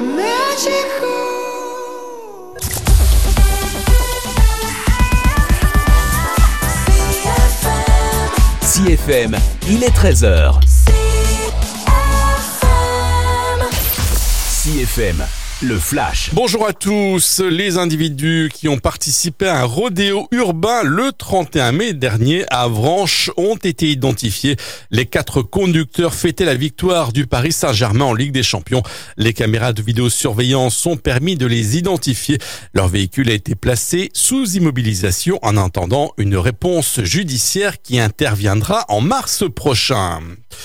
CFM, il est 13h. CFM, le Flash. Bonjour à tous. Les individus qui ont participé à un rodéo urbain le 31 mai dernier à Avranches ont été identifiés. Les 4 conducteurs fêtaient la victoire du Paris Saint-Germain en Ligue des Champions. Les caméras de vidéosurveillance ont permis de les identifier. Leur véhicule a été placé sous immobilisation en attendant une réponse judiciaire qui interviendra en mars prochain.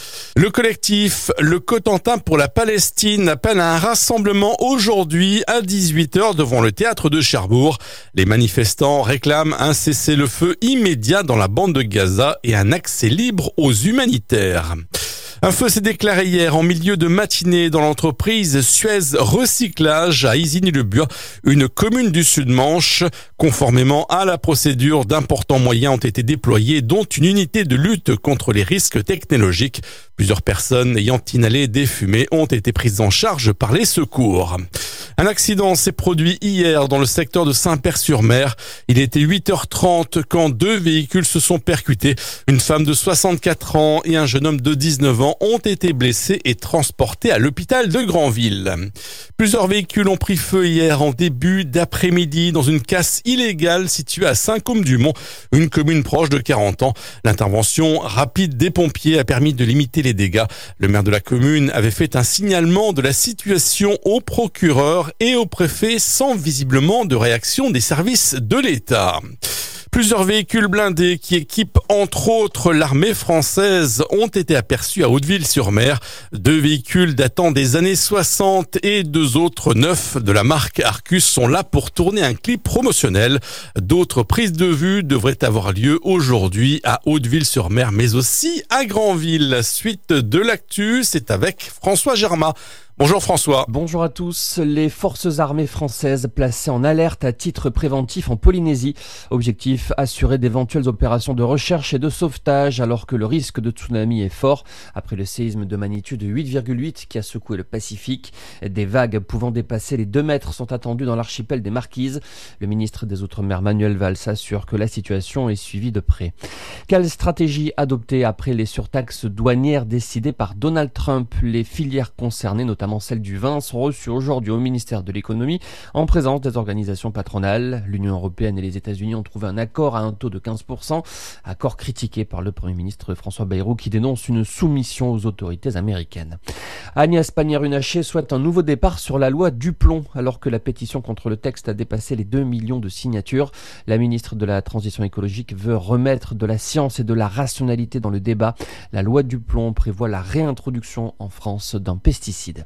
Le collectif Le Cotentin pour la Palestine appelle à un rassemblement aujourd'hui à 18h devant le théâtre de Cherbourg. Les manifestants réclament un cessez-le-feu immédiat dans la bande de Gaza et un accès libre aux humanitaires. Un feu s'est déclaré hier en milieu de matinée dans l'entreprise Suez Recyclage à Isigny-le-Bois, une commune du Sud-Manche. Conformément à la procédure, d'importants moyens ont été déployés, dont une unité de lutte contre les risques technologiques. Plusieurs personnes ayant inhalé des fumées ont été prises en charge par les secours. Un accident s'est produit hier dans le secteur de Saint-Père-sur-Mer. Il était 8h30 quand 2 véhicules se sont percutés. Une femme de 64 ans et un jeune homme de 19 ans ont été blessés et transportés à l'hôpital de Granville. Plusieurs véhicules ont pris feu hier en début d'après-midi dans une casse illégale située à Saint-Côme-du-Mont, une commune proche de 40 ans. L'intervention rapide des pompiers a permis de limiter les dégâts. Le maire de la commune avait fait un signalement de la situation au procureur et au préfet sans visiblement de réaction des services de l'État. Plusieurs véhicules blindés qui équipent entre autres l'armée française ont été aperçus à Hauteville-sur-Mer. 2 véhicules datant des années 60 et 2 autres neufs de la marque Arcus sont là pour tourner un clip promotionnel. D'autres prises de vue devraient avoir lieu aujourd'hui à Hauteville-sur-Mer mais aussi à Granville. Suite de l'actu, c'est avec François Germain. Bonjour François. Bonjour à tous. Les forces armées françaises placées en alerte à titre préventif en Polynésie. Objectif, assurer d'éventuelles opérations de recherche et de sauvetage alors que le risque de tsunami est fort. Après le séisme de magnitude 8,8 qui a secoué le Pacifique, des vagues pouvant dépasser les 2 mètres sont attendues dans l'archipel des Marquises. Le ministre des Outre-mer Manuel Valls assure que la situation est suivie de près. Quelle stratégie adopter après les surtaxes douanières décidées par Donald Trump? Les filières concernées, notamment celle du vin, sont reçues aujourd'hui au ministère de l'économie en présence des organisations patronales. L'Union européenne et les États-Unis ont trouvé un accord à un taux de 15%, accord critiqué par le Premier ministre François Bayrou qui dénonce une soumission aux autorités américaines. Agnès Pannier-Runacher souhaite un nouveau départ sur la loi Duplon alors que la pétition contre le texte a dépassé les 2 millions de signatures. La ministre de la Transition écologique veut remettre de la science et de la rationalité dans le débat. La loi Duplon prévoit la réintroduction en France d'un pesticide.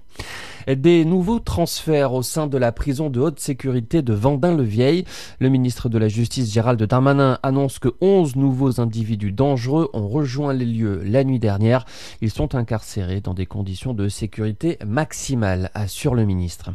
Des nouveaux transferts au sein de la prison de haute sécurité de Vendin-le-Vieil. Le ministre de la Justice Gérald Darmanin annonce que 11 nouveaux individus dangereux ont rejoint les lieux la nuit dernière. Ils sont incarcérés dans des conditions de sécurité maximale, assure le ministre.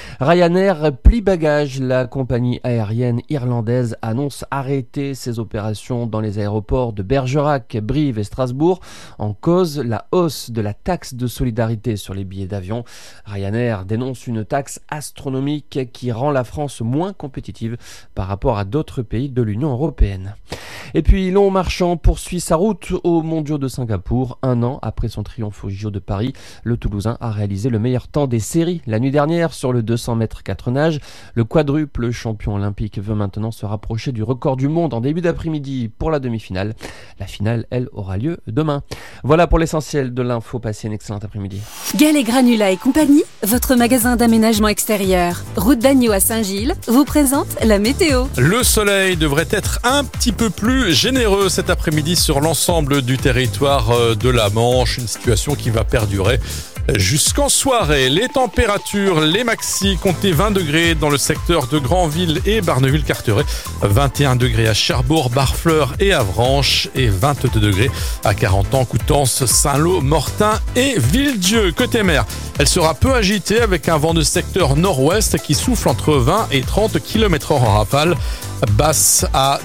Ryanair plie bagages. La compagnie aérienne irlandaise annonce arrêter ses opérations dans les aéroports de Bergerac, Brive et Strasbourg. En cause, la hausse de la taxe de solidarité sur les billets d'avion. Ryanair dénonce une taxe astronomique qui rend la France moins compétitive par rapport à d'autres pays de l'Union européenne. Et puis Long Marchand poursuit sa route aux Mondiaux de Singapour. 1 an après son triomphe aux JO de Paris, le Toulousain a réalisé le meilleur temps des séries la nuit dernière sur le 200 mètres 4 nages. Le quadruple champion olympique veut maintenant se rapprocher du record du monde en début d'après-midi pour la demi-finale. La finale, elle, aura lieu demain. Voilà pour l'essentiel de l'info. Passez une excellente après-midi. Gallet Granula et compagnie, votre magasin d'aménagement extérieur, route d'Agneau à Saint-Gilles, vous présente la météo. Le soleil devrait être un petit peu plus généreux cet après-midi sur l'ensemble du territoire de la Manche, une situation qui va perdurer jusqu'en soirée. Les températures, les maxi, comptez 20 degrés dans le secteur de Granville et Barneville-Carteret, 21 degrés à Cherbourg, Barfleur et Avranches et 22 degrés à Carentan, Coutances, Saint-Lô, Mortain et Villedieu. Côté mer, elle sera peu agitée avec un vent de secteur nord-ouest qui souffle entre 20 et 30 km/h en rafale. Basse à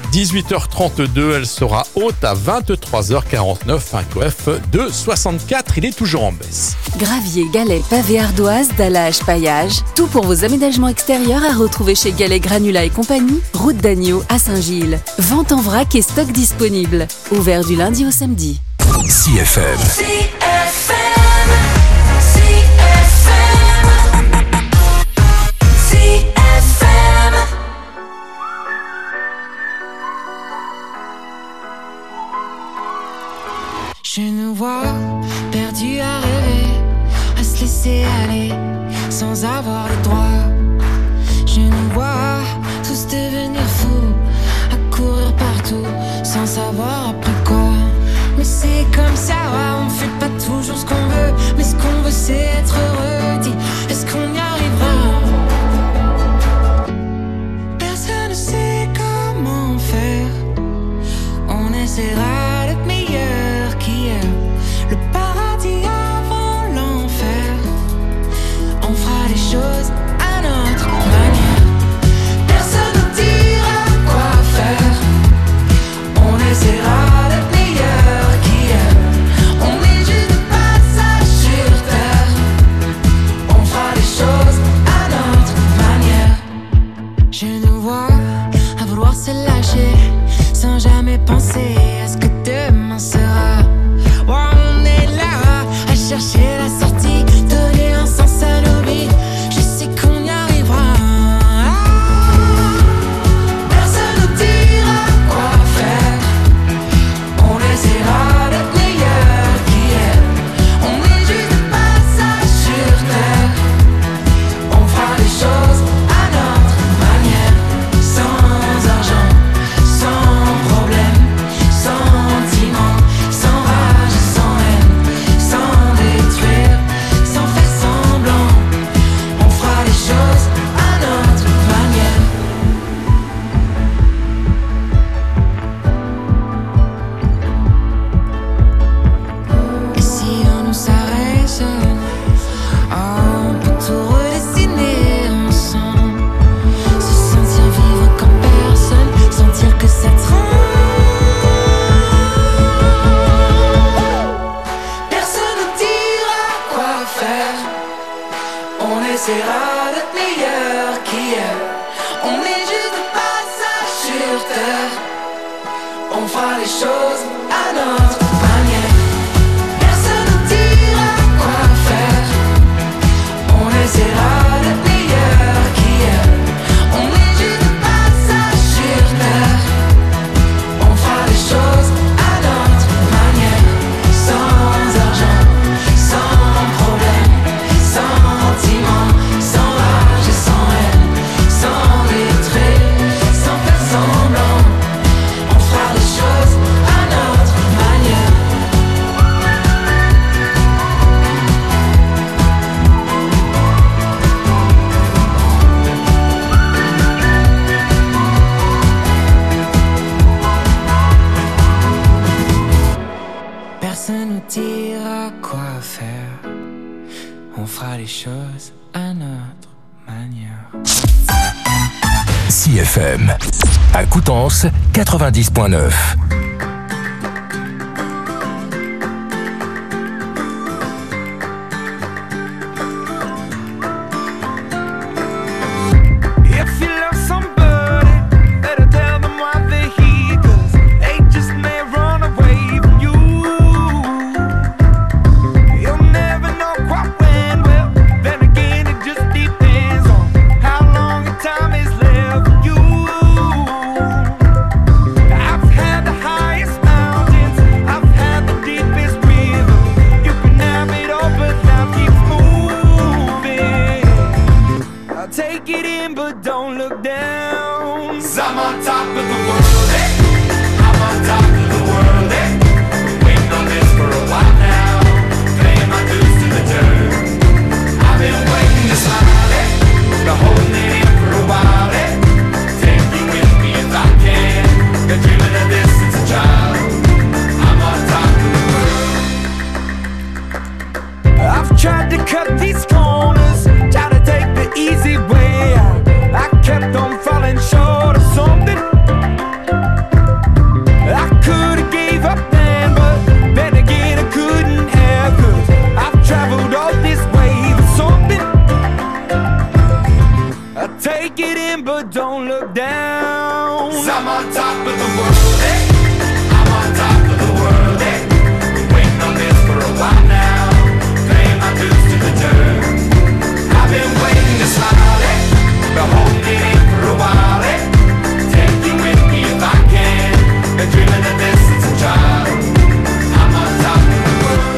18h32, elle sera haute à 23h49, un coef de 64, il est toujours en baisse. gravier, galets, pavés, ardoises, dallage, paillage. Tout pour vos aménagements extérieurs à retrouver chez Galets Granula et compagnie, route d'Agneau à Saint-Gilles. Vente en vrac et stock disponible. Ouvert du lundi au samedi. CFM. Je nous vois perdus à rêver, à se laisser aller sans avoir le droit. Je nous vois tous devenir fous, à courir partout sans savoir après quoi. Mais c'est comme ça, on fait pas toujours ce qu'on veut, mais ce qu'on veut c'est être heureux. Dis, est-ce qu'on y arrivera? Personne ne sait comment faire. On essaiera d'être meilleur qu'hier. Le paradis avant l'enfer. On fera les choses à notre manière. Personne ne dira quoi faire. On essaiera d'être meilleur qu'hier. On est juste de passage sur terre. On fera les choses à notre manière. Je nous vois à vouloir se lâcher sans jamais penser à ce que demain sera. On est là à chercher la sortie, donner un sens à nos vies. Je sais qu'on y arrivera. Personne ne dira quoi faire. On essaiera d'être meilleur qu'hier. On est juste de passage sur terre. On fera les choses à notre manière. Sans argent, sans problème, sentiment, sans rage, sans haine, sans détruire, sans faire semblant. On fera les choses à notre manière. Et si on nous s'arrête, on peut tout redessiner ensemble. Se sentir vivre comme personne, sentir que ça tremble. Personne ne dira quoi faire. On essaiera d'être meilleur qu'hier. On est juste de passage sur terre. On fera les choses à notre manière. Personne ne dira quoi faire. On essaiera d'être meilleur qu'hier. On est juste de passage sur terre. On fera les choses à notre manière. Sans argent, sans problème, sentiment, sans rage et sans haine, sans détruire, sans faire semblant. On fera les choses à notre manière. Personne nous dira quoi faire. On fera les choses à notre manière. CFM. À Coutances, 90.9. If you love somebody, better tell them why they're here, 'cause they just may run away from you. You'll never know quite when, well, then again it just depends on how long the time is left for you. I've had the highest mountains, I've had the deepest river. You can have it all, but life keeps moving. I'll take it in, but don't look down. 'Cause I'm on top of the world, eh? I'm on top of the world, eh? Waiting on this for a while now, paying my dues to the dirt. I've been waiting to smile, eh? Been holding it in for a while, eh? Take you with me if I can. Been dreaming of this since a child. I'm on top of the world. I've tried to cut these corners, try to take the easy way out. I kept on falling short of something. Take it in, but don't look down. 'Cause I'm on top of the world, eh? I'm on top of the world, eh? Been waiting on this for a while now. Paying my dues to the dirt. I've been waiting to smile, eh? Been holding it in for a while, eh? Take you with me if I can. Been dreaming of this since a child. I'm on top of the world.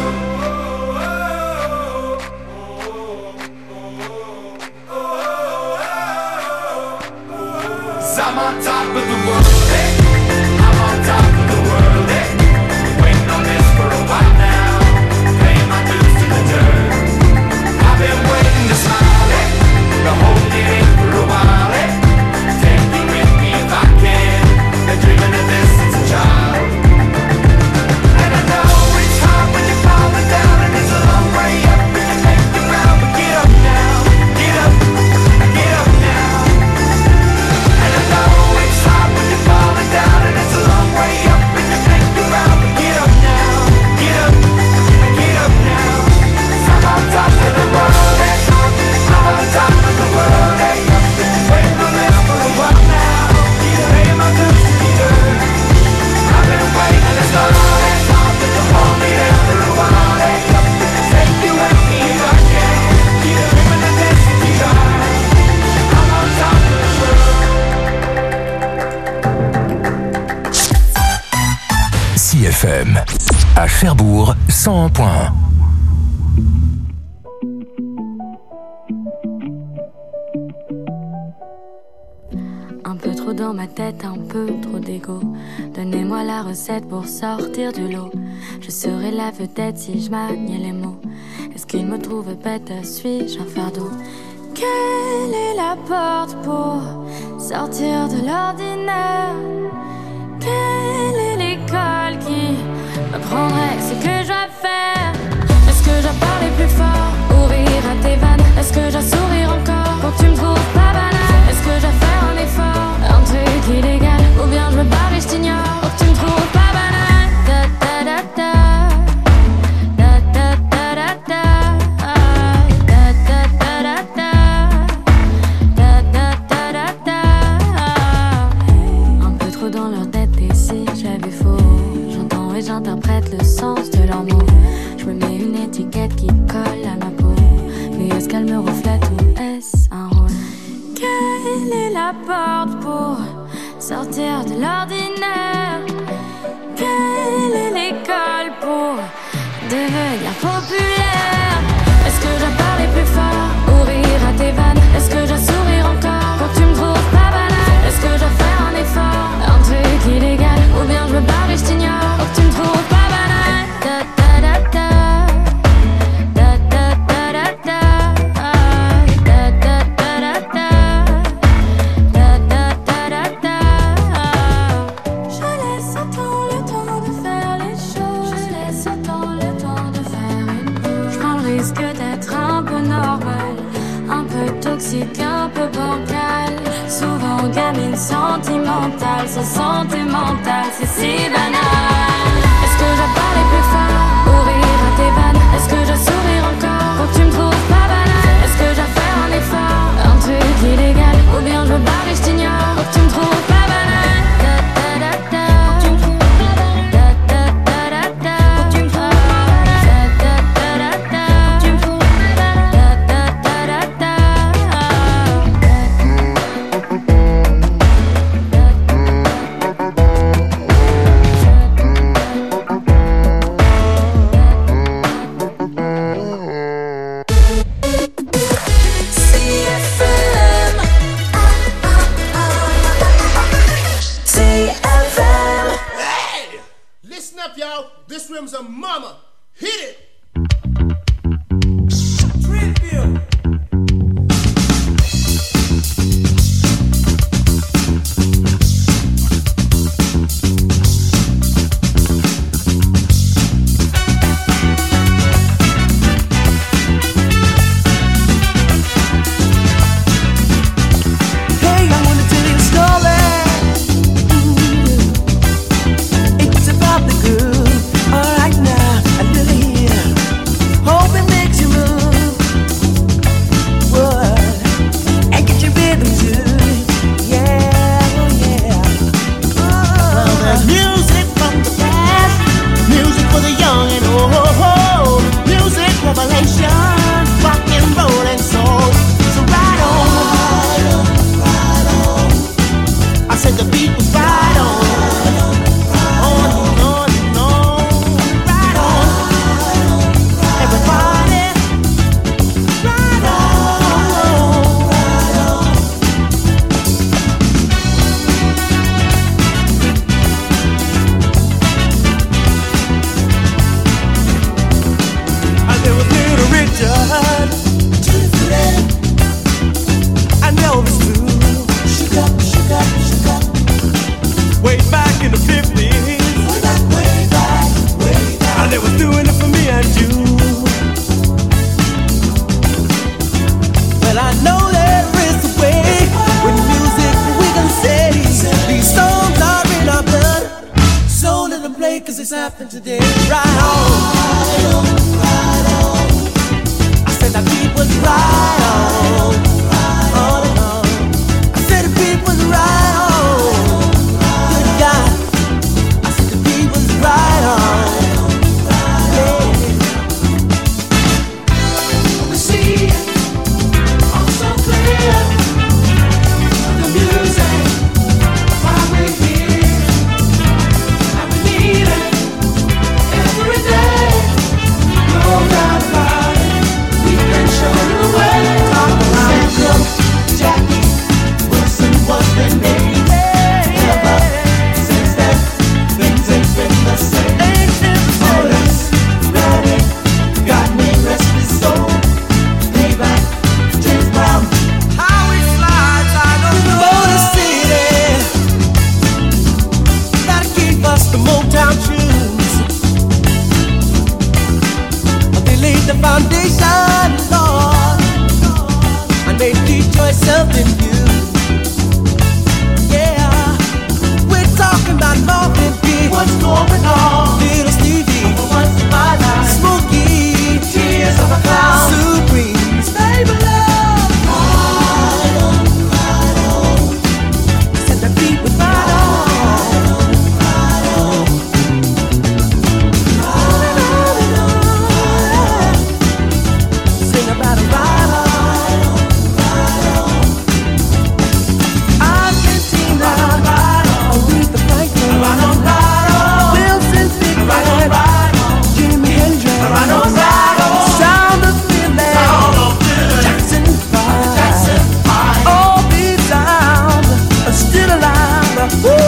'Cause I'm on top of the world, eh? I'm on top of the world, eh? Been waiting on this for a while now. Paying my dues to the dirt. I've been waiting to smile, eh? Been holding it in for a while, eh? Take you with me if I can. Been dreaming of this since a child. And I know it's hard when you're falling down, and it's a long way up, and you make the ground. But get up now, get up now. And I know it's hard when you're falling down, and it's a long way up, and you make the ground. But get up now, get up now. 'Cause I'm on top of the world, eh? I'm on top of the world, eh? Waiting on this for a while now. Paying my dues to the dirt. I've been waiting as long as to hold me there for a while, eh? Take you with me if I can. Dreaming of this to the earth. I'm on top of the world. CFM. À Cherbourg, 101.1. Un peu trop dans ma tête, un peu trop d'ego. Donnez-moi la recette pour sortir du lot. Je serai la vedette si je maniais les mots. Est-ce qu'ils me trouvent bête, suis-je un fardeau? Quelle est la porte pour sortir de l'ordinaire? Quelle est l'école qui m'apprendrait ce que je dois faire? Est-ce que je dois parler plus fort ou rire à tes vannes? Est-ce que je dois sourire encore quand tu me trouves pas banale? Est-ce que je dois faire un effort, un truc illégal? Ou bien je me barre et je t'ignore pour que tu me trouves pas banale? Da da da da. Da da da da da. Da da da da da. Da da da da da. Un peu trop dans leur tête et si j'avais faux. J'entends et j'interprète le sens de leurs mots. Je me mets une étiquette qui colle à ma peau. Mais est-ce qu'elle me reflète ou est-ce un rôle? Quelle est la porte pour sortir de l'ordinaire? Quelle est l'école pour devenir populaire? Est-ce que je dois parler plus fort ou rire à tes vannes? Est-ce que je dois sourire encore quand tu me trouves pas banale? Est-ce que je dois faire un effort, un truc illégal? Ou bien je me barre et je t'ignore pour que tu me trouves pas banale? Da da da da. Da da da da da. Da da da da da. Da da da da da. Je laisse autant le temps de faire les choses. Je laisse autant le temps de faire une pause. Je prends le risque d'être un peu normal, un peu toxique, un peu bancal. Souvent gamine sentimentale, se santé mentale, c'est si banal. Est-ce que je dois parler plus fort ou rire à tes vannes? Est-ce que je dois sourire encore quand tu me trouves pas banale? Est-ce que je dois faire un effort, un truc illégal? Ou bien je me barre et je t'ignore quand tu me trouves pas banale? Da da da da. Da da da da da. Da da da da da. Da da da da da. Yesterday, right on. I said the beat was right on. I said the beat was right on. Good God. I said the beat was right on. Yeah. We see it all so clear. The music, why we're here, and we need it every day. No doubt about it. We can show the way. Central Jackie Wilson was the name. Ever since then, things ain't been the same. Otis Redding got me restless soul. Playback, James Brown. How he slides, I don't know. Motor City, gotta keep us the Motown tunes. They laid the foundation, Lord, and made Detroit something new. Yeah, we're talking about Marvin Gaye. What's going on? Little Stevie, what's my life? Smokey, Tears of a Clown. Supremes, baby love. Right on, right on. Said the beat was right on. Right on, right on. Sing about a right on. Argentina, Aretha Franklin, Wilson Pickford, Jimi Hendrix, Sound of Philly, Jackson 5, all these sounds are still alive. Woo!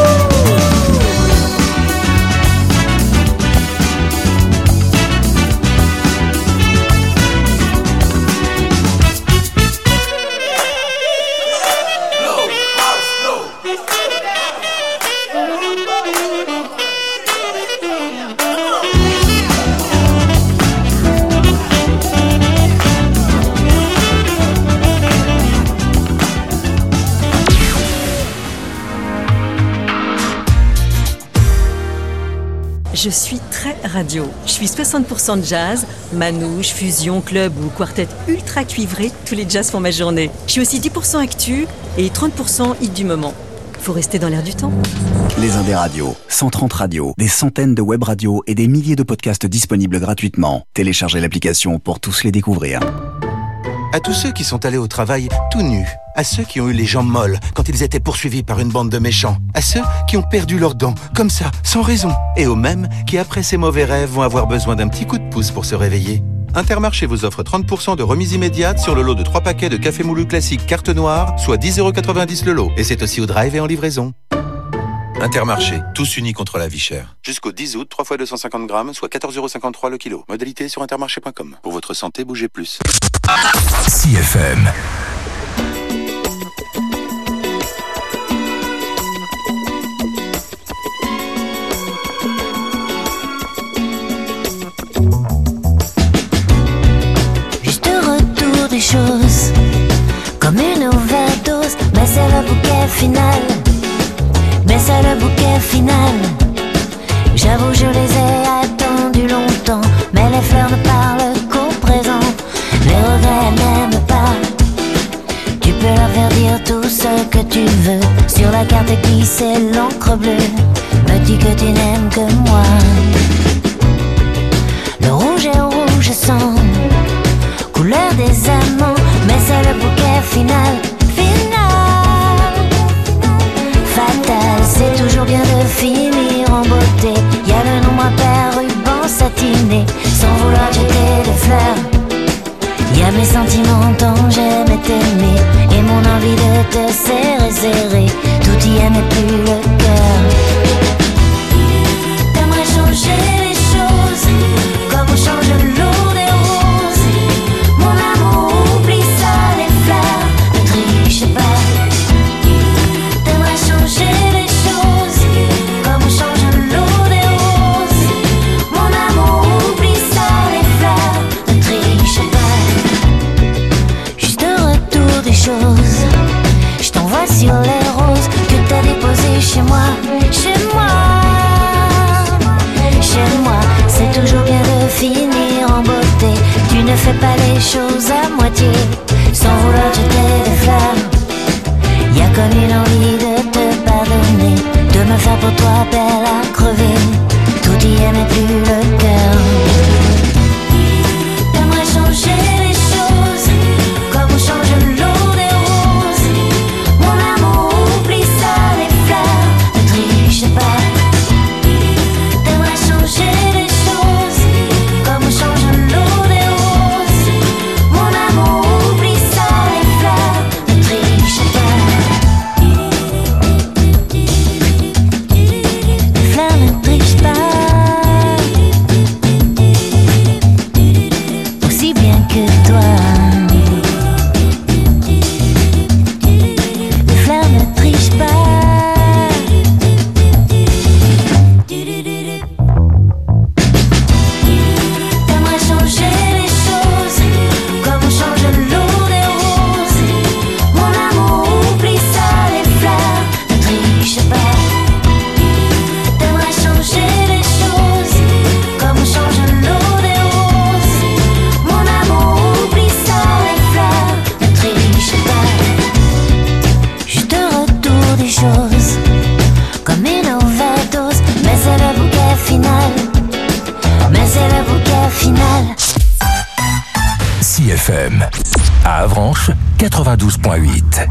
Je suis très radio. Je suis 60% de jazz, manouche, fusion, club ou quartet ultra cuivré. Tous les jazz font ma journée. Je suis aussi 10% actu et 30% hit du moment. Faut rester dans l'air du temps. Les Indés Radios, 130 radios, des centaines de web radios et des milliers de podcasts disponibles gratuitement. Téléchargez l'application pour tous les découvrir. À tous ceux qui sont allés au travail tout nus, à ceux qui ont eu les jambes molles quand ils étaient poursuivis par une bande de méchants, à ceux qui ont perdu leurs dents, comme ça, sans raison, et aux mêmes qui, après ces mauvais rêves, vont avoir besoin d'un petit coup de pouce pour se réveiller. Intermarché vous offre 30% de remise immédiate sur le lot de 3 paquets de café moulu classique carte noire, soit 10,90€ le lot. Et c'est aussi au drive et en livraison. Intermarché, tous unis contre la vie chère. Jusqu'au 10 août, 3 fois 250 grammes, soit 14,53€ le kilo. Modalité sur intermarché.com. Pour votre santé, bougez plus. CFM. Juste retour des choses, comme une overdose, mais c'est le bouquet final. Mais c'est le bouquet final. J'avoue, je les ai attendus longtemps, mais les fleurs ne parlent qu'au présent. Les regrets n'aiment pas. Tu peux leur faire dire tout ce que tu veux. Sur la carte glissée l'encre bleue me dit que tu n'aimes que moi. Le rouge est rouge sang, couleur des amants, mais c'est le bouquet final. Fatal, c'est toujours bien de finir en beauté. Y a le nombre impair, ruban satiné, sans vouloir jeter des fleurs. Y a mes sentiments dont j'aimais t'aimer, et mon envie de te serrer, serrer. Tout y est mais plus le cœur. T'aimerais changer les choses, comme on change l'eau des roses. Mon amour, oublie ça, les fleurs, ne triche pas. Changer les choses, comme on change l'eau des roses. Mon amour, oublie ça, les fleurs, ne triche pas. Juste retour des choses, je t'envoie sur les roses que t'as déposées chez moi, chez moi, chez moi. les choses à moitié, sans vouloir jeter des fleurs. Y'a comme une envie de te pardonner, de me faire pour toi belle à crever. Tout y est mais plus le cœur. T'aimerais changer les choses, comme on change l'eau des roses. Mon amour, oublie ça, les fleurs, ne triche pas. T'aimerais changer les choses, comme on change l'eau des roses. Mon amour, oublie ça, les fleurs, ne triche pas. Les fleurs ne trichent pas. Aussi bien que toi. Les fleurs ne trichent pas. T'aimerais changer les choses, comme on change l'eau des roses. Mon amour, oublie ça, les fleurs, ne triche pas. T'aimerais changer les choses, comme on change l'eau des roses. Mon amour, oublie ça, les fleurs, ne triche pas. Juste retour des choses, comme une overdose, mais c'est le bouquet final. Mais c'est le bouquet final. CFM. À Avranches, 92.8.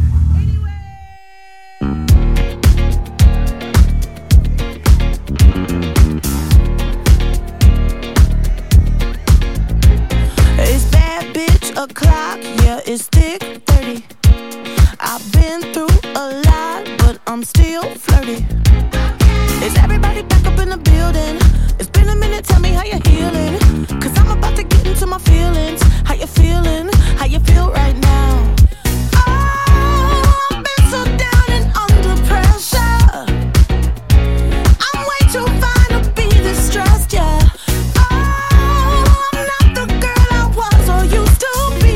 It's bad bitch o'clock, yeah, it's thick 30. I've been through a lot, but I'm still flirty. Is everybody back up in the building? It's been a minute, tell me how you're healing. Cause I'm about to get into my feelings. How you feeling? How you feel right now? Oh, I've been so down and under pressure. I'm way too fine to be this stressed, yeah. Oh, I'm not the girl I was or used to be.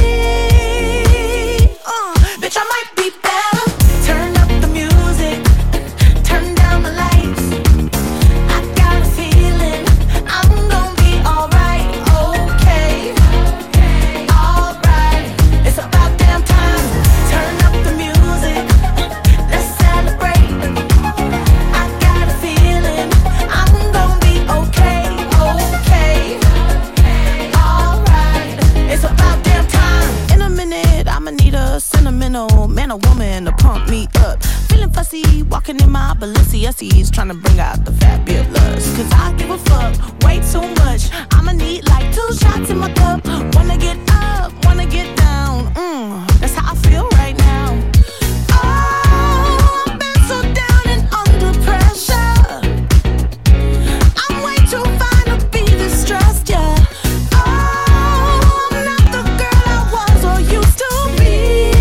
Bitch, I might be better. Turn up the music, turn down the lights. I got a feeling I'm gonna be alright, okay, alright. It's about damn time. Turn up the music, let's celebrate. I got a feeling I'm gonna be okay, alright. It's about damn time. In a minute, I'ma need a sentimental man or woman to pump me up. Feeling fussy, walking in my Balenciennes, trying to bring out the fabulous. Cause I give a fuck way too much. I'ma need like 2 shots in my cup. Wanna get up, wanna get down. That's how I feel right now. Oh, I've been so down and under pressure. I'm way too fine to be this stressed, yeah. Oh, I'm not the girl I was or used to be.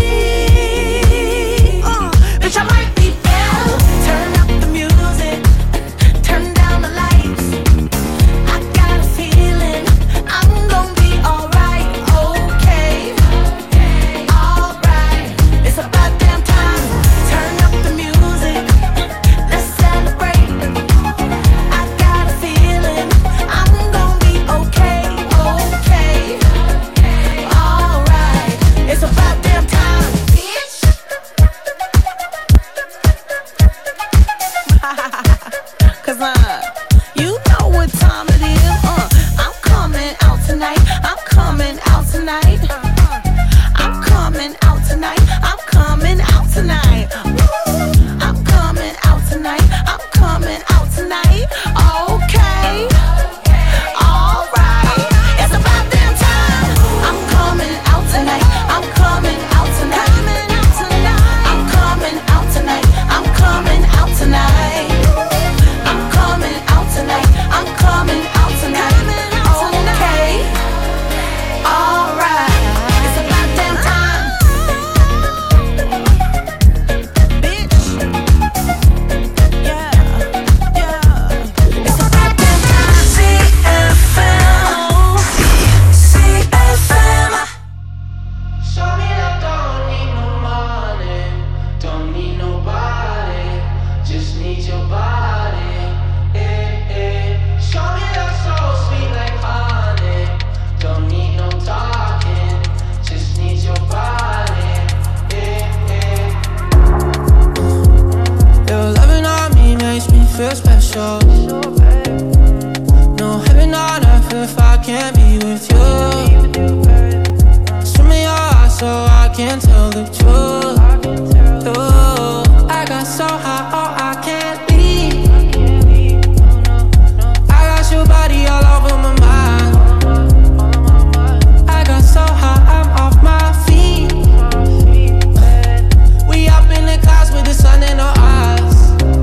Bitch, I might be better. Turn up the music, turn down the lights. I got a feeling I'm gonna be alright, okay, show. No heaven on earth if I can't be with you. Swim in your eyes so I can tell the truth. Ooh, I got so high, oh I can't leave. I got your body all over my mind. I got so high, I'm off my feet. We up in the clouds with the sun in our eyes.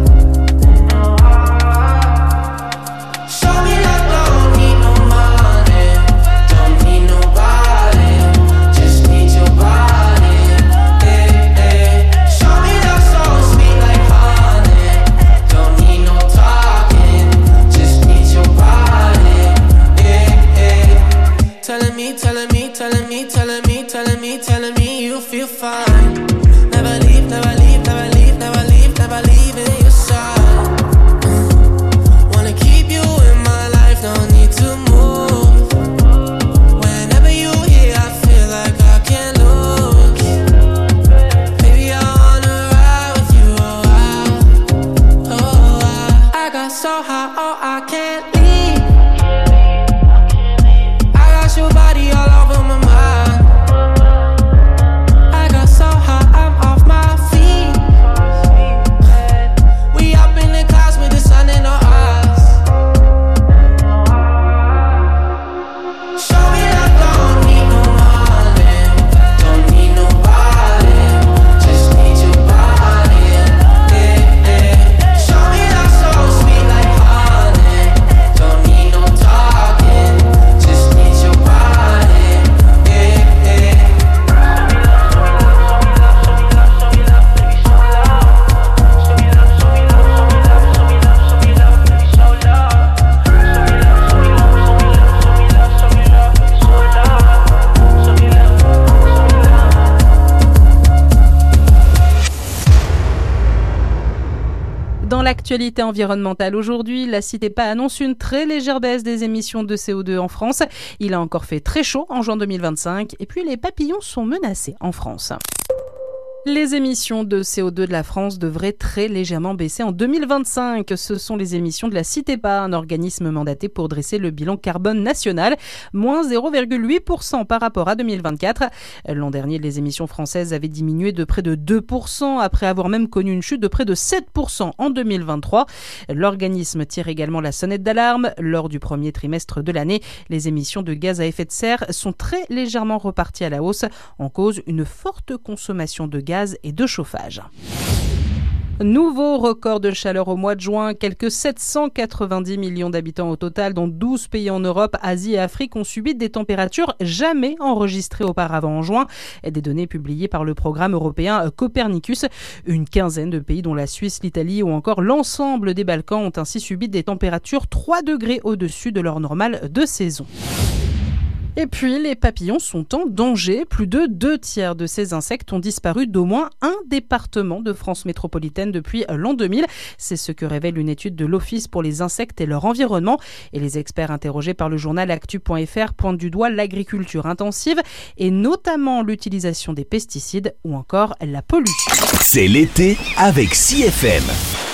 Show me love, don't need no money, don't need nobody, just need your body. Hey, hey. Show me love so sweet like honey, don't need no talking, just need your body. Hey, hey. Telling me, telling me, telling me, telling me, telling me, telling me you feel fine. Never leave, never leave, never leave, never leave, never leave in your side. Wanna keep you in my life, don't need to move. Whenever you here, I feel like I can't lose. Baby, I wanna ride with you a while. Oh, I got so high, oh, I can't leave. I got your body all over my mind. I got so high, I'm off my feet. We up in the clouds with the sun in our eyes. Show me that don't need no money, don't need nobody, just need your body. Yeah, yeah. Show me that so sweet like honey, don't need no talking, just need your body. Yeah, yeah. Dans l'actualité environnementale aujourd'hui, la Citepa annonce une très légère baisse des émissions de CO2 en France. Il a encore fait très chaud en juin 2025 et puis les papillons sont menacés en France. Les émissions de CO2 de la France devraient très légèrement baisser en 2025. Ce sont les émissions de la Citepa, un organisme mandaté pour dresser le bilan carbone national, moins 0,8% par rapport à 2024. L'an dernier, les émissions françaises avaient diminué de près de 2%, après avoir même connu une chute de près de 7% en 2023. L'organisme tire également la sonnette d'alarme. Lors du premier trimestre de l'année, les émissions de gaz à effet de serre sont très légèrement reparties à la hausse, en cause une forte consommation de gaz et de chauffage. Nouveau record de chaleur au mois de juin. Quelques 790 millions d'habitants au total, dont 12 pays en Europe, Asie et Afrique, ont subi des températures jamais enregistrées auparavant en juin. Des données publiées par le programme européen Copernicus. Une quinzaine de pays, dont la Suisse, l'Italie ou encore l'ensemble des Balkans, ont ainsi subi des températures 3 degrés au-dessus de leur normale de saison. Et puis, les papillons sont en danger. Plus de 2/3 de ces insectes ont disparu d'au moins un département de France métropolitaine depuis l'an 2000. C'est ce que révèle une étude de l'Office pour les insectes et leur environnement. Et les experts interrogés par le journal Actu.fr pointent du doigt l'agriculture intensive et notamment l'utilisation des pesticides ou encore la pollution. C'est l'été avec CFM.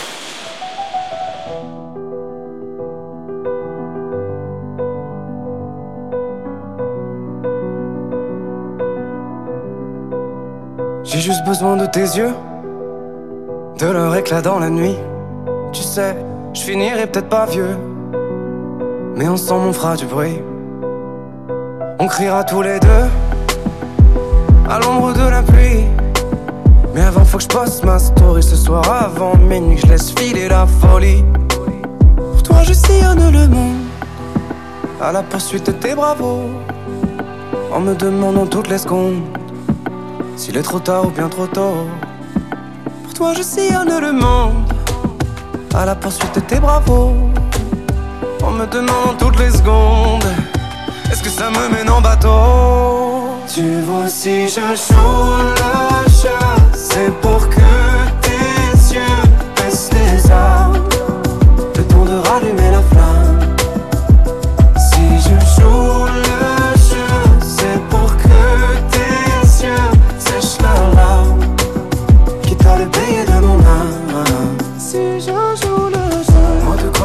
J'ai juste besoin de tes yeux, de leur éclat dans la nuit. Tu sais, je finirai peut-être pas vieux, mais ensemble on fera du bruit. On criera tous les deux à l'ombre de la pluie. Mais avant faut que je poste ma story ce soir avant minuit, je laisse filer la folie. Pour toi je sillonne le monde à la poursuite de tes bravos, en me demandant toutes les secondes s'il est trop tard ou bien trop tôt. Pour toi je sillonne le monde à la poursuite de tes bravos, en me demandant toutes les secondes est-ce que ça me mène en bateau. Tu vois si je joue le jeu, c'est pour que tes yeux baissent les armes, le temps de rallumer la flamme. Si je joue le jeu, c'est pour que tes yeux sèchent leurs larmes, quitte à le payer de mon âme. Si je joue le jeu, moi de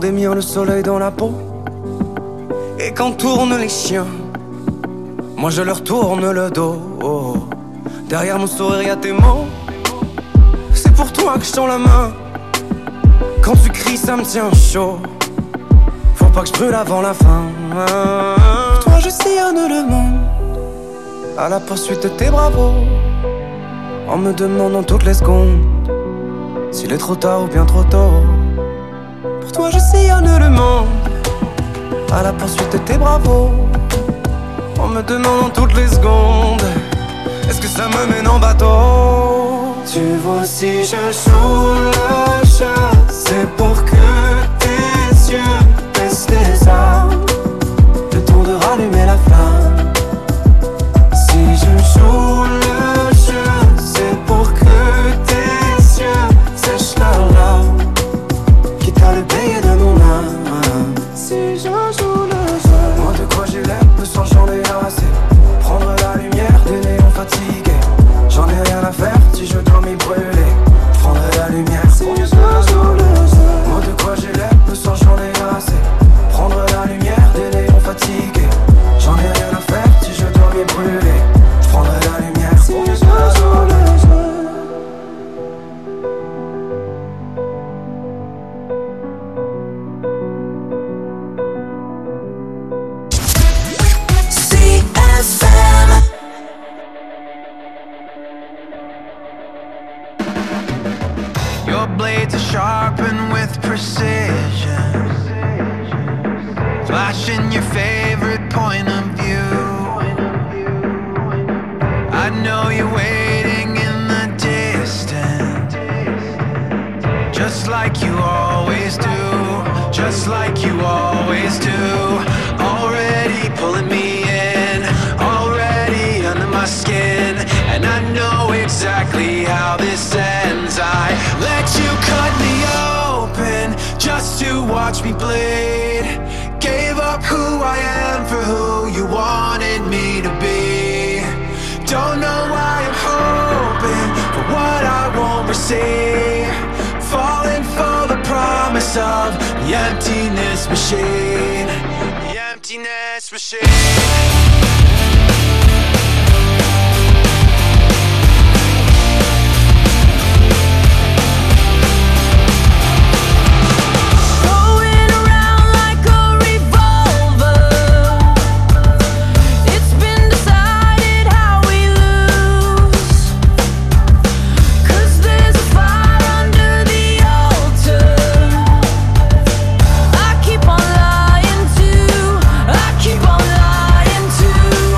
des miens le soleil dans la peau. Et quand tournent les chiens, moi je leur tourne le dos. Derrière mon sourire y'a tes mots. C'est pour toi que je tends la main. Quand tu cries ça me tient chaud. Faut pas que je brûle avant la fin. Pour toi je sillonne le monde à la poursuite de tes bravos, en me demandant toutes les secondes s'il est trop tard ou bien trop tôt. Pour toi je sillonne le monde à la poursuite de tes bravos, en me demandant toutes les secondes est-ce que ça me mène en bateau. Tu vois si je joue le jeu, c'est pour que tes yeux baissent les armes, le temps de rallumer la flamme. Si je joue le jeu, c'est pour que tes yeux sèchent leurs larmes, quitte à le payer de mon âme. Si je joue le jeu, moi de quoi j'ai l'air, me sens j'en ai assez. Prendre la lumière des néons fatigués, j'en ai rien à faire si je dois m'y brûler. Prendre la lumière si je joue le jeu, moi de quoi j'ai l'air, me sens j'en ai assez. Prendre la lumière des néons fatigués, j'en ai rien à faire si je dois m'y brûler. Prendre la lumière si je joue le jeu. Your blades are sharpened with precision, flashing your favorite point of view. I know you're waiting in the distance, just like you always do, just like you always do. Already pulling me in, already under my skin, and I know exactly how this ends. I let you cut me open just to watch me bleed. Gave up who I am for who you wanted me to be. Don't know why I'm hoping for what I won't receive. Falling for the promise of the emptiness machine. The emptiness machine. Keep on lying to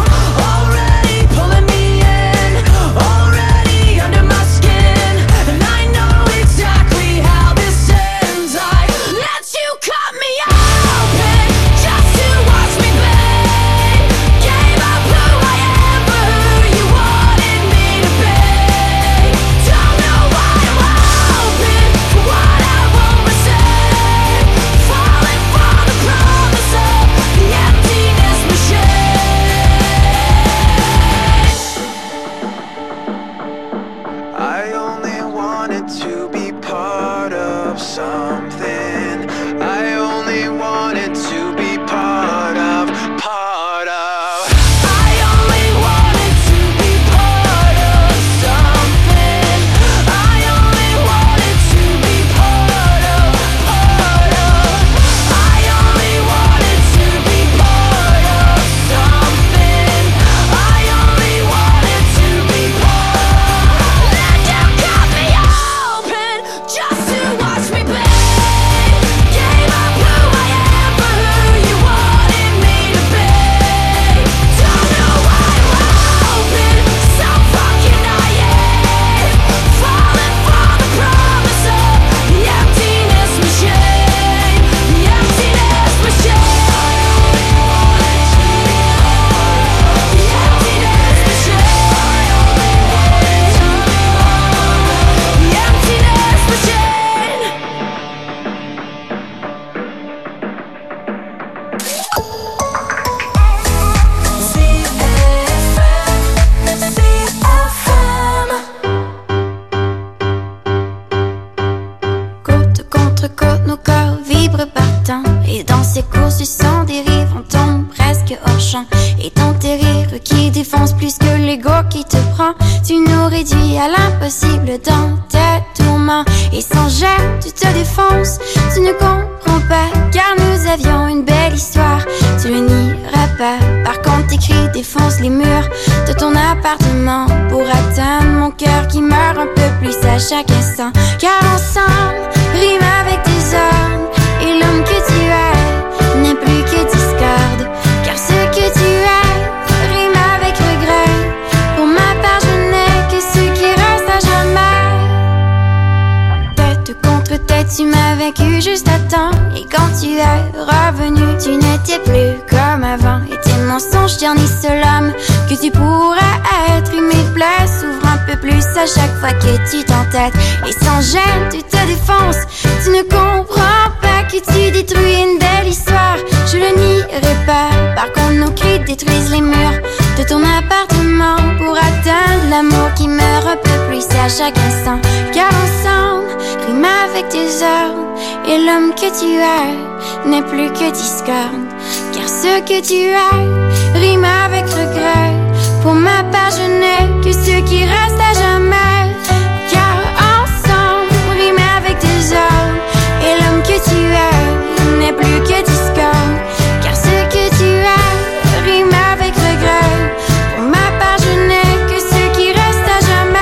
s'en dérive, on tombe presque hors champ. Et dans tes rires qui défoncent plus que l'ego qui te prend, tu nous réduis à l'impossible dans tes tourments. Et sans gêne, tu te défonces, tu ne comprends pas, car nous avions une belle histoire, tu le nieras pas. Par contre tes cris défoncent les murs de ton appartement pour atteindre mon cœur qui meurt un peu plus à chaque instant. Car ensemble, rime avec tes ordres, et l'homme que tu es n'est plus que discorde. Car ce que tu es rime avec regret. Pour ma part je n'ai que ce qui reste à jamais. Tête contre tête tu m'as vaincu juste à temps, et quand tu es revenu tu n'étais plus comme avant. Et tes mensonges ternissent l'homme que tu pourrais être, et mes plaies s'ouvrent un peu plus à chaque fois que tu t'entêtes. Et sans gêne tu te défonces, tu ne comprends pas que tu détruis une belle histoire, je le nierai pas. Par contre nos cris détruisent les murs de ton appartement pour atteindre l'amour qui meurt un peu plus à chaque instant. Car ensemble, rime avec tes ordres, et l'homme que tu es n'est plus que discorde. Car ce que tu es rime avec regret. Pour ma part je n'ai que ce qui reste à jamais. Car ensemble, rime avec tes ordres, et l'homme que tu es n'est plus que discorde. Car ce que tu es rime avec regret. Pour ma part je n'ai que ce qui reste à jamais.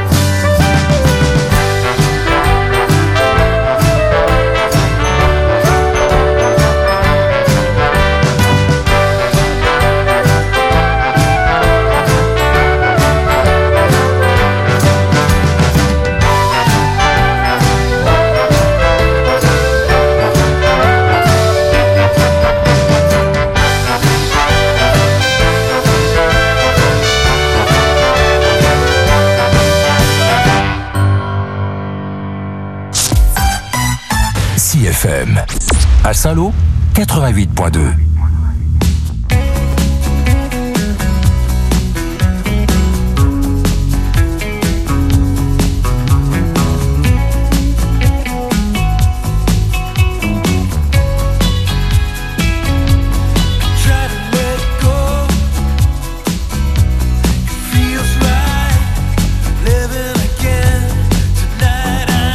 CFM. À Saint-Lô, 88.2.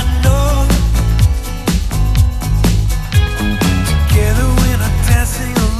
Together when I'm dancing alone.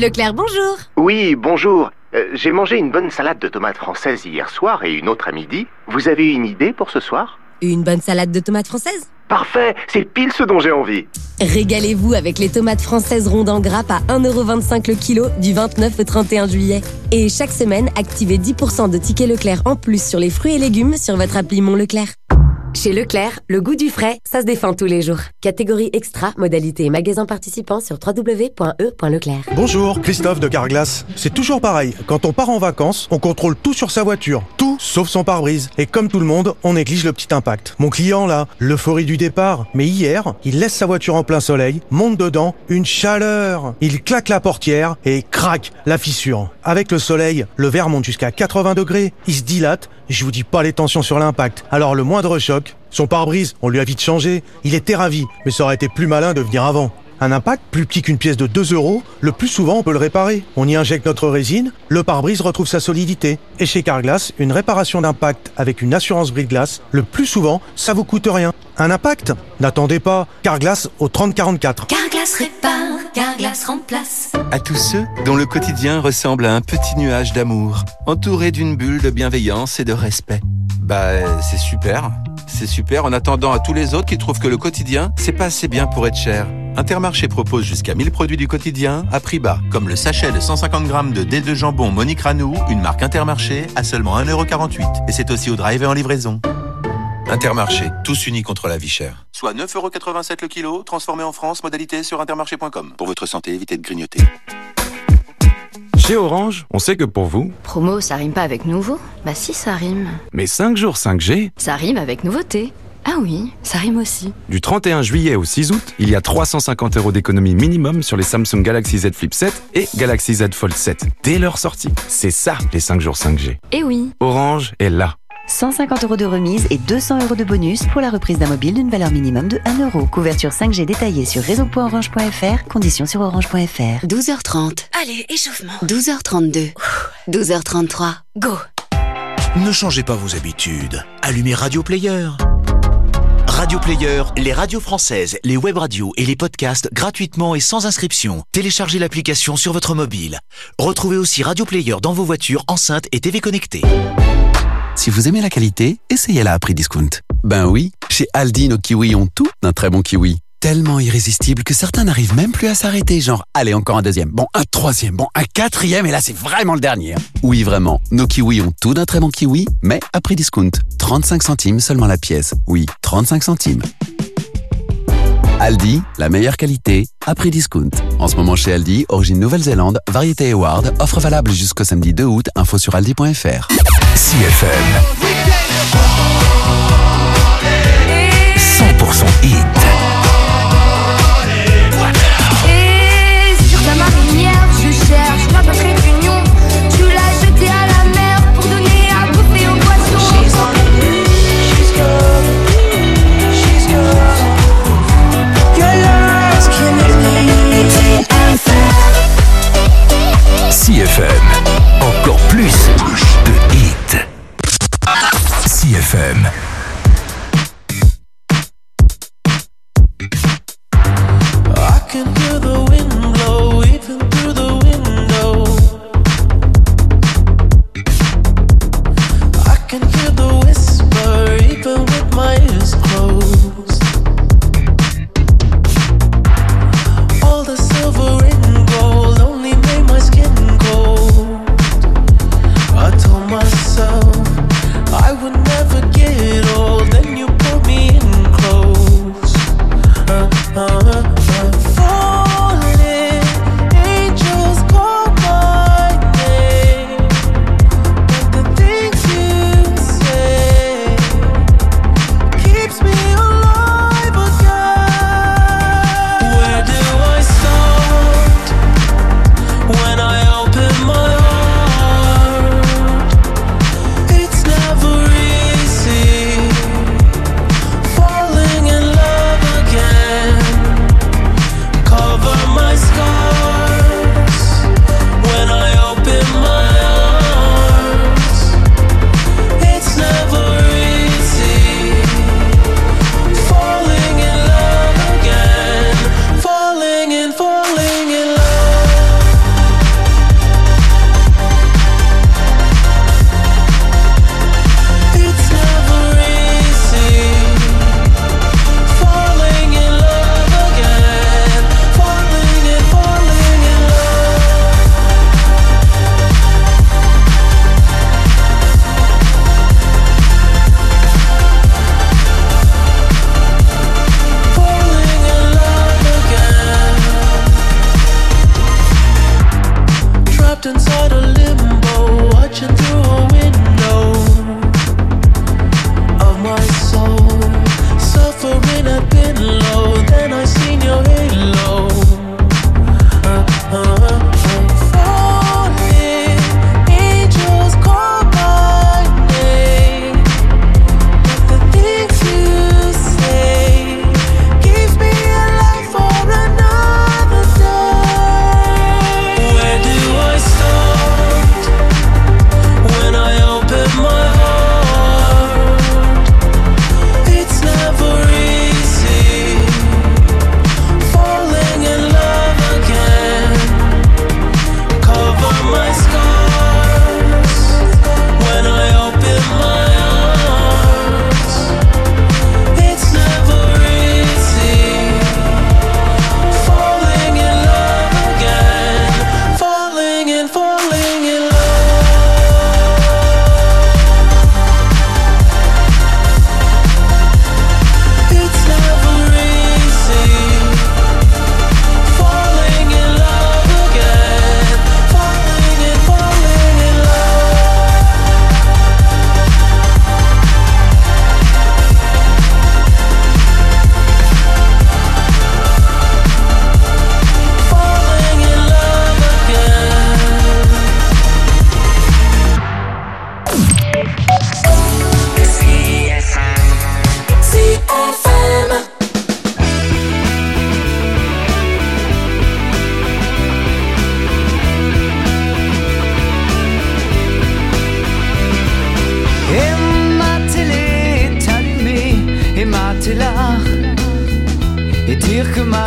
Leclerc, bonjour. Oui, bonjour. J'ai mangé une bonne salade de tomates françaises hier soir et une autre à midi. Vous avez une idée pour ce soir ? Une bonne salade de tomates françaises ? Parfait, c'est pile ce dont j'ai envie. Régalez-vous avec les tomates françaises rondes en grappe à 1,25€ le kilo du 29 au 31 juillet. Et chaque semaine, activez 10% de tickets Leclerc en plus sur les fruits et légumes sur votre appli Mon Leclerc. Chez Leclerc, le goût du frais, ça se défend tous les jours. Catégorie extra, modalité et magasin participant sur www.e.leclerc. Bonjour, Christophe de Carglass. C'est toujours pareil, quand on part en vacances, on contrôle tout sur sa voiture. Tout sauf son pare-brise. Et comme tout le monde, on néglige le petit impact. Mon client là, l'euphorie du départ. Mais hier, il laisse sa voiture en plein soleil, monte dedans, une chaleur. Il claque la portière et craque la fissure. Avec le soleil, le verre monte jusqu'à 80 degrés. Il se dilate. Je vous dis pas les tensions sur l'impact. Alors le moindre choc, son pare-brise, on lui a vite changé. Il était ravi, mais ça aurait été plus malin de venir avant. Un impact, plus petit qu'une pièce de 2€, le plus souvent on peut le réparer. On y injecte notre résine, le pare-brise retrouve sa solidité. Et chez Carglass, une réparation d'impact avec une assurance brise-glace, le plus souvent, ça vous coûte rien. Un impact ? N'attendez pas. Carglass au 3044. Carglass répare, Carglass remplace. À tous ceux dont le quotidien ressemble à un petit nuage d'amour, entouré d'une bulle de bienveillance et de respect. C'est super. C'est super en attendant à tous les autres qui trouvent que le quotidien, c'est pas assez bien pour être cher. Intermarché propose jusqu'à 1000 produits du quotidien à prix bas, comme le sachet de 150 grammes de D2 jambon Monique Ranou, une marque Intermarché, à seulement 1,48€. Et c'est aussi au drive et en livraison. Intermarché, tous unis contre la vie chère. Soit 9,87€ le kilo, transformé en France, modalité sur intermarché.com. Pour votre santé, évitez de grignoter. Chez Orange, on sait que pour vous... Promo, ça rime pas avec nouveau ? Bah si, ça rime. Mais 5 jours 5G... Ça rime avec nouveauté. Ah oui, ça rime aussi. Du 31 juillet au 6 août, il y a 350€ d'économie minimum sur les Samsung Galaxy Z Flip 7 et Galaxy Z Fold 7 dès leur sortie. C'est ça, les 5 jours 5G. Eh oui. Orange est là. 150€ de remise et 200€ de bonus pour la reprise d'un mobile d'une valeur minimum de 1€. Couverture 5G détaillée sur réseau.orange.fr, conditions sur orange.fr. 12h30. Allez, échauffement. 12h32. 12h33. Go. Ne changez pas vos habitudes. Allumez Radio Player. Radio Player, les radios françaises, les web radios et les podcasts gratuitement et sans inscription. Téléchargez l'application sur votre mobile. Retrouvez aussi Radio Player dans vos voitures, enceintes et TV connectées. Si vous aimez la qualité, essayez-la à prix discount. Ben oui, chez Aldi, nos kiwis ont tout d'un très bon kiwi. Tellement irrésistible que certains n'arrivent même plus à s'arrêter, genre, allez, encore un deuxième, bon, un troisième, bon, un quatrième, et là, c'est vraiment le dernier. Oui, vraiment, nos kiwis ont tout d'un très bon kiwi, mais à prix discount. 35 centimes seulement la pièce. Oui, 35 centimes. Aldi, la meilleure qualité, à prix discount. En ce moment chez Aldi, origine Nouvelle-Zélande, variété Eward, offre valable jusqu'au samedi 2 août, info sur aldi.fr. CFM 100% hit. Et sur ta marinière, je cherche ma patrie d'union. Tu l'as jeté à la mer pour donner à bouffer aux poissons. She's good, she's good. Your love's killing me. CFM, encore plus de hits. CFM. I can hear the wind blow even through the window. I can hear the whisper even with my ears closed. All the silver and gold only made my skin cold. I told myself I would never get old. Then you pulled me in close. Falling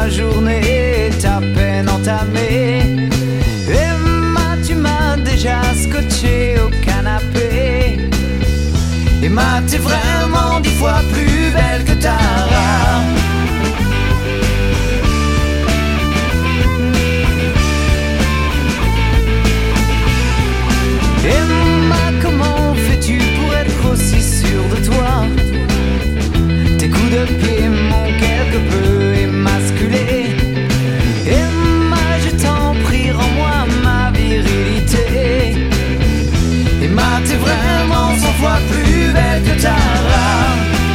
ta journée est à peine entamée. Emma, tu m'as déjà scotché au canapé. Emma, t'es vraiment 10 fois plus belle que Tara. Emma, comment fais-tu pour être aussi sûre de toi? Tes coups de pied m'ont quelque peu émasculé. Emma, je t'en prie, rends-moi ma virilité. Emma, t'es vraiment 100 fois plus belle que Tara.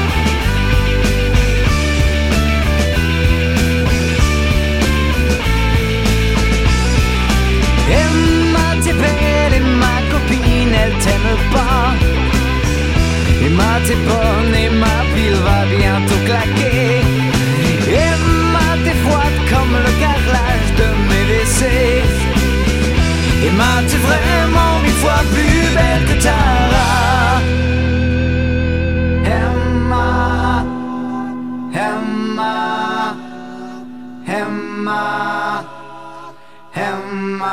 Emma, t'es belle et ma copine, elle t'aime pas. Emma, t'es bonne et ma pile va bientôt claquer. Emma, t'es froide comme le carrelage de mes WC. Emma, t'es vraiment 1000 fois plus belle que Tara. Emma, Emma, Emma, Emma,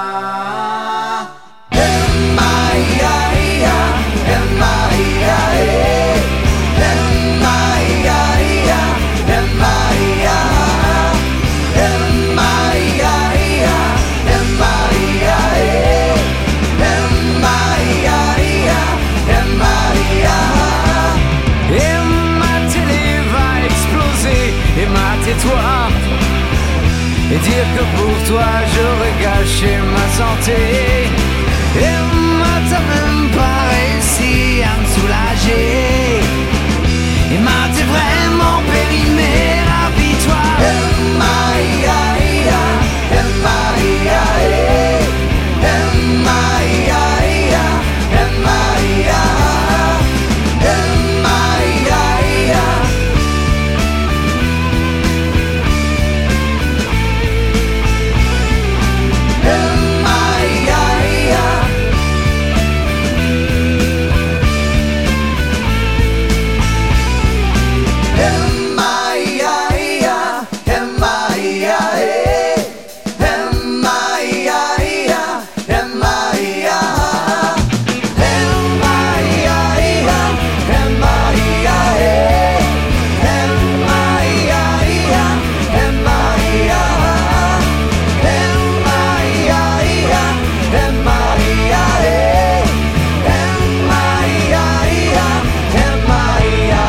Emma, ya, ya, Emma, ya, ya, Emma, ya, ya, Emma, ya, Emma, ya, ya, Emma, ya, Emma, ya, ya, Emma, ya. Et ma télé va exploser. Et ma tais-toi et dire que pour toi j'aurais gâché ma santé. Et ma t'as même pas réussi à me soulager. Et ma t'es vraiment périmé, rapide-toi. Emma, ya, ya, Emma, ya, ya, Emma, ya, ya, Emma, ya, Emma, ya, ya. Emma, ya, ya. Emma, ya, ya, Emma, ya, Emma, ya, ya, Emma, ya, Emma, ya, ya, Emma, ya, Emma, ya, ya, Emma, ya, Emma, ya, ya, Emma, ya, Emma, ya, ya, Emma, ya.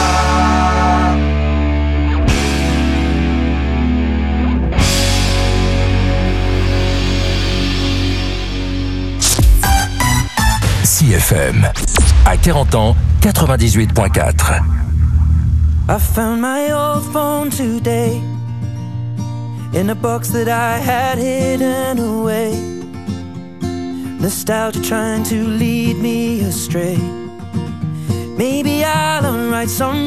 CFM. À 40 ans, 98.4. I found my old phone today in a box that I had hidden away. Nostalgia trying to lead me astray. Maybe I'll unwrite some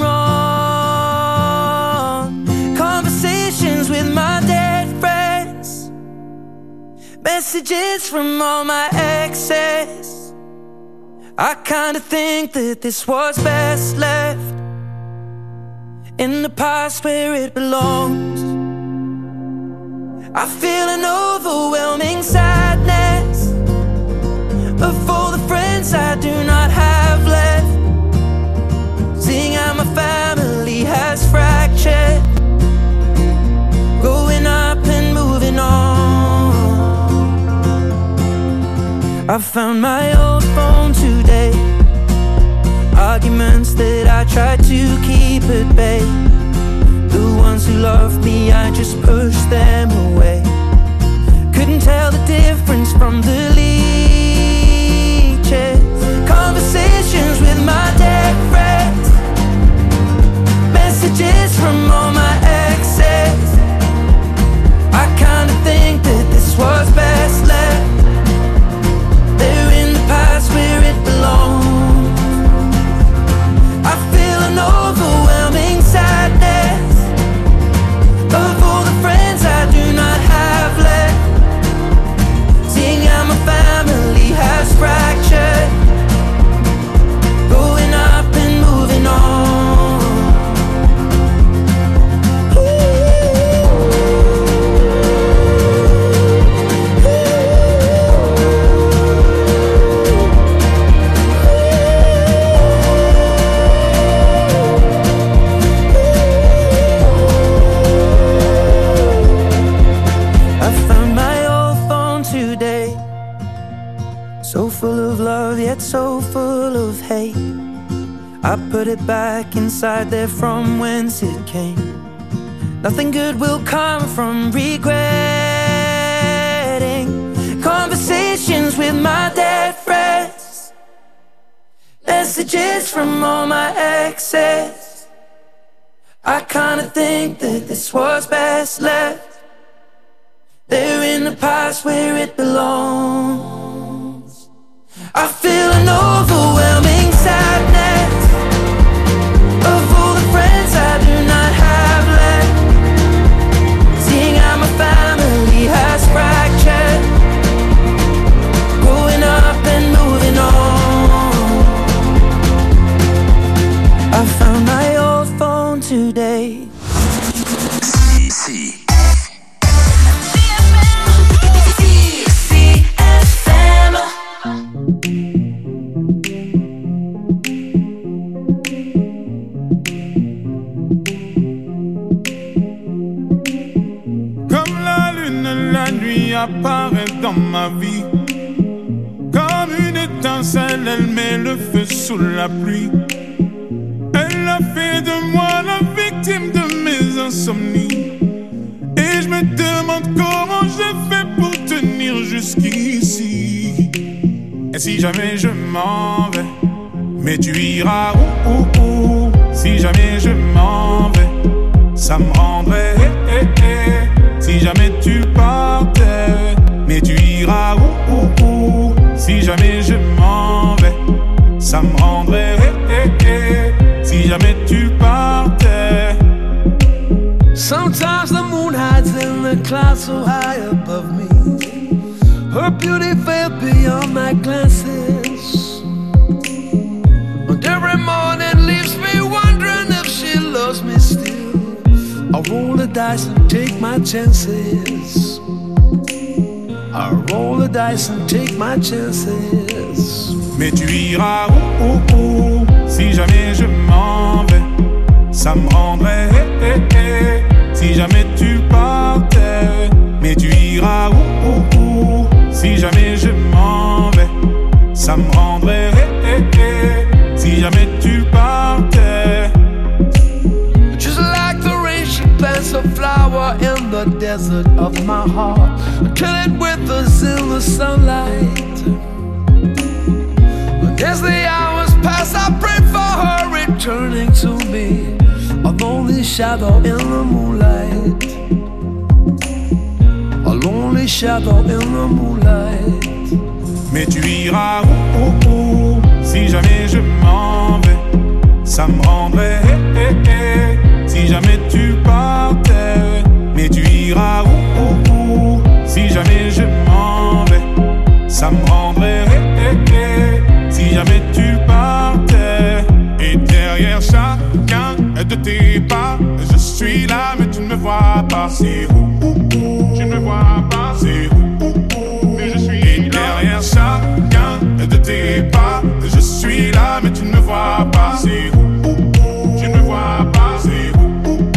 wrong conversations with my dead friends. Messages from all my exes. I kinda think that this was best left in the past where it belongs. I feel an overwhelming sadness of all the friends I do not have left. Seeing how my family has fractured, growing up and moving on. I found my old phone today. Arguments that I tried to keep at bay. The ones who loved me, I just pushed them away. Couldn't tell the difference from the leeches. Conversations with my dead friends. Messages from all my exes. I kinda think that this was best left. They're in the past where it belongs. I feel an overwhelming sadness of all the friends I do not have left. Seeing how my family has fractured, growing up and moving on. Ooh. I put it back inside there from whence it came. Nothing good will come from regretting conversations with my dead friends, messages from all my exes. I kinda think that this was best left there in the past where it belongs. I feel an overwhelming sadness of all the friends I do not have left, seeing how my family has fractured, growing up and moving on. I found my old phone today. La nuit apparaît dans ma vie comme une étincelle, elle met le feu sous la pluie. Elle a fait de moi la victime de mes insomnies, et je me demande comment je fais pour tenir jusqu'ici. Et si jamais je m'en vais, mais tu iras où? Si jamais je m'en vais, ça me rendrait si jamais tu partais, mais tu iras où? Si jamais je m'en vais, ça me rendrait si jamais tu partais. Sometimes the moon hides in the clouds so high above me, her beauty veiled beyond my glances, and every morning leaves me wondering if she loves me still. I roll the dice and take my chances. I roll the dice and take my chances. Mais tu iras où? Si jamais je m'en vais, ça me rendrait si jamais tu partais. Mais tu iras où? Si jamais je m'en vais, ça me rendrait si jamais tu partais. Plants a flower in the desert of my heart, kill it with us in the sunlight. But as the hours pass, I pray for her returning to me, a lonely shadow in the moonlight, a lonely shadow in the moonlight. Mais tu iras où? Si jamais je m'en vais, ça me rendrait si jamais tu partais. Mais tu iras où? Si jamais je m'en vais, ça me rendrait si jamais tu partais. Et derrière chacun de tes pas, je suis là mais tu ne me vois pas. C'est où? Tu ne me vois pas. C'est où? Mais je suis là. Et derrière chacun de tes pas, je suis là mais tu ne me vois pas. C'est où? Tu ne me vois pas. C'est où?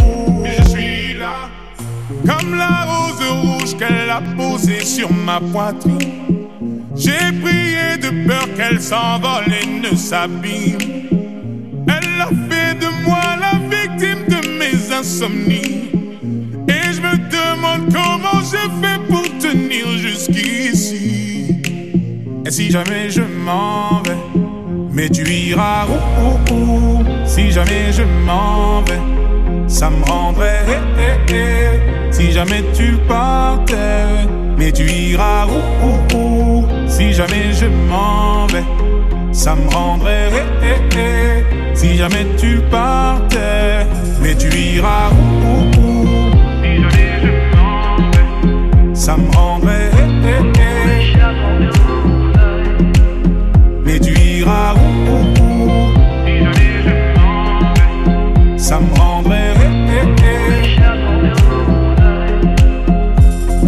Comme la rose rouge qu'elle a posée sur ma poitrine, j'ai prié de peur qu'elle s'envole et ne s'abîme. Elle a fait de moi la victime de mes insomnies, et je me demande comment je fais pour tenir jusqu'ici. Et si jamais je m'en vais, mais tu iras où? Si jamais je m'en vais, ça me rendrait si jamais tu partais. Mais tu iras où? Si jamais je m'en vais, ça me rendrait si jamais tu partais. Mais tu iras où?